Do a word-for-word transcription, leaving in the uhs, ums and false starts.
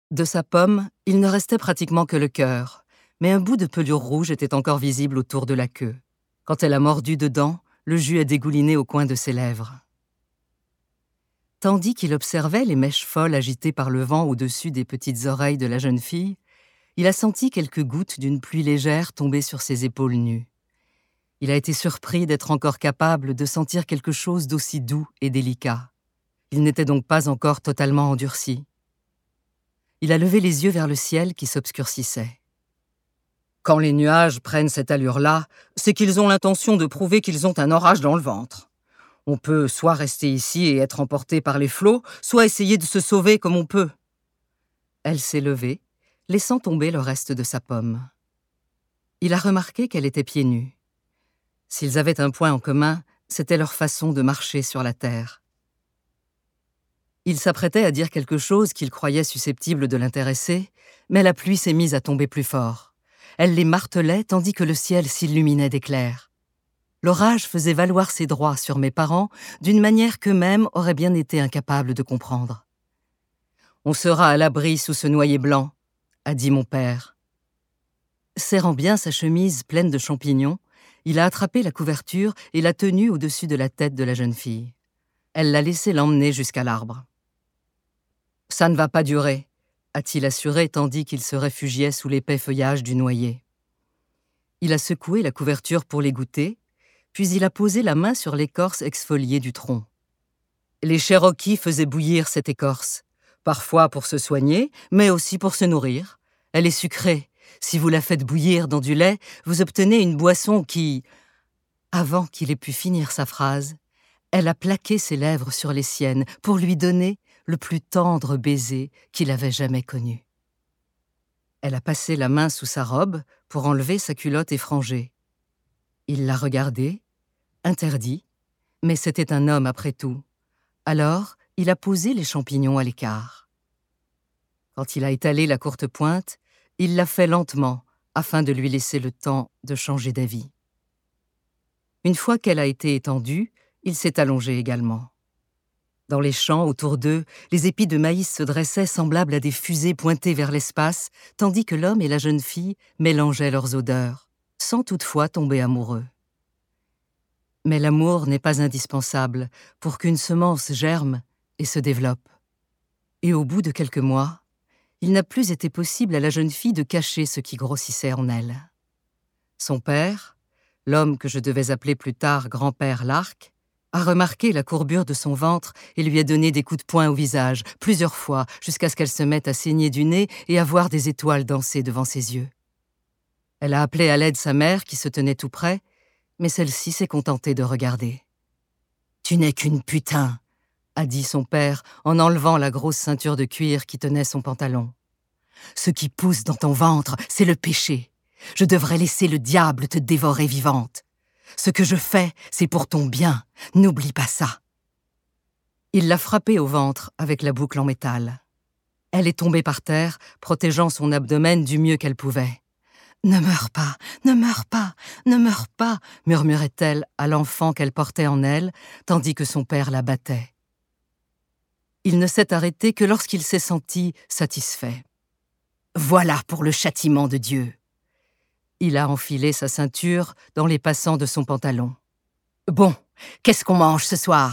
De sa pomme, il ne restait pratiquement que le cœur, mais un bout de pelure rouge était encore visible autour de la queue. Quand elle a mordu dedans, le jus a dégouliné au coin de ses lèvres. Tandis qu'il observait les mèches folles agitées par le vent au-dessus des petites oreilles de la jeune fille, il a senti quelques gouttes d'une pluie légère tomber sur ses épaules nues. Il a été surpris d'être encore capable de sentir quelque chose d'aussi doux et délicat. Il n'était donc pas encore totalement endurci. Il a levé les yeux vers le ciel qui s'obscurcissait. Quand les nuages prennent cette allure-là, c'est qu'ils ont l'intention de prouver qu'ils ont un orage dans le ventre. On peut soit rester ici et être emporté par les flots, soit essayer de se sauver comme on peut. Elle s'est levée, laissant tomber le reste de sa pomme. Il a remarqué qu'elle était pieds nus. S'ils avaient un point en commun, c'était leur façon de marcher sur la terre. Il s'apprêtait à dire quelque chose qu'il croyait susceptible de l'intéresser, mais la pluie s'est mise à tomber plus fort. Elle les martelait tandis que le ciel s'illuminait d'éclairs. L'orage faisait valoir ses droits sur mes parents d'une manière qu'eux-mêmes auraient bien été incapables de comprendre. « On sera à l'abri sous ce noyer blanc », a dit mon père. Serrant bien sa chemise pleine de champignons, il a attrapé la couverture et l'a tenue au-dessus de la tête de la jeune fille. Elle l'a laissé l'emmener jusqu'à l'arbre. « Ça ne va pas durer », a-t-il assuré tandis qu'il se réfugiait sous l'épais feuillage du noyer. Il a secoué la couverture pour l'égoutter, puis il a posé la main sur l'écorce exfoliée du tronc. Les Cherokees faisaient bouillir cette écorce, parfois pour se soigner, mais aussi pour se nourrir. Elle est sucrée. Si vous la faites bouillir dans du lait, vous obtenez une boisson qui... Avant qu'il ait pu finir sa phrase, elle a plaqué ses lèvres sur les siennes pour lui donner le plus tendre baiser qu'il avait jamais connu. Elle a passé la main sous sa robe pour enlever sa culotte effrangée. Il l'a regardée, interdit, mais c'était un homme après tout. Alors, il a posé les champignons à l'écart. Quand il a étalé la courte pointe, il l'a fait lentement, afin de lui laisser le temps de changer d'avis. Une fois qu'elle a été étendue, il s'est allongé également. Dans les champs autour d'eux, les épis de maïs se dressaient semblables à des fusées pointées vers l'espace, tandis que l'homme et la jeune fille mélangeaient leurs odeurs, sans toutefois tomber amoureux. Mais l'amour n'est pas indispensable pour qu'une semence germe et se développe. Et au bout de quelques mois, il n'a plus été possible à la jeune fille de cacher ce qui grossissait en elle. Son père, l'homme que je devais appeler plus tard grand-père Lark, a remarqué la courbure de son ventre et lui a donné des coups de poing au visage, plusieurs fois, jusqu'à ce qu'elle se mette à saigner du nez et à voir des étoiles danser devant ses yeux. Elle a appelé à l'aide sa mère qui se tenait tout près, mais celle-ci s'est contentée de regarder. « Tu n'es qu'une putain », a dit son père en enlevant la grosse ceinture de cuir qui tenait son pantalon. « Ce qui pousse dans ton ventre, c'est le péché. Je devrais laisser le diable te dévorer vivante. Ce que je fais, c'est pour ton bien. N'oublie pas ça. » Il l'a frappée au ventre avec la boucle en métal. Elle est tombée par terre, protégeant son abdomen du mieux qu'elle pouvait. « Ne meurs pas, ne meurs pas, ne meurs pas » murmurait-elle à l'enfant qu'elle portait en elle, tandis que son père la battait. Il ne s'est arrêté que lorsqu'il s'est senti satisfait. « Voilà pour le châtiment de Dieu !» Il a enfilé sa ceinture dans les passants de son pantalon. « Bon, qu'est-ce qu'on mange ce soir ?»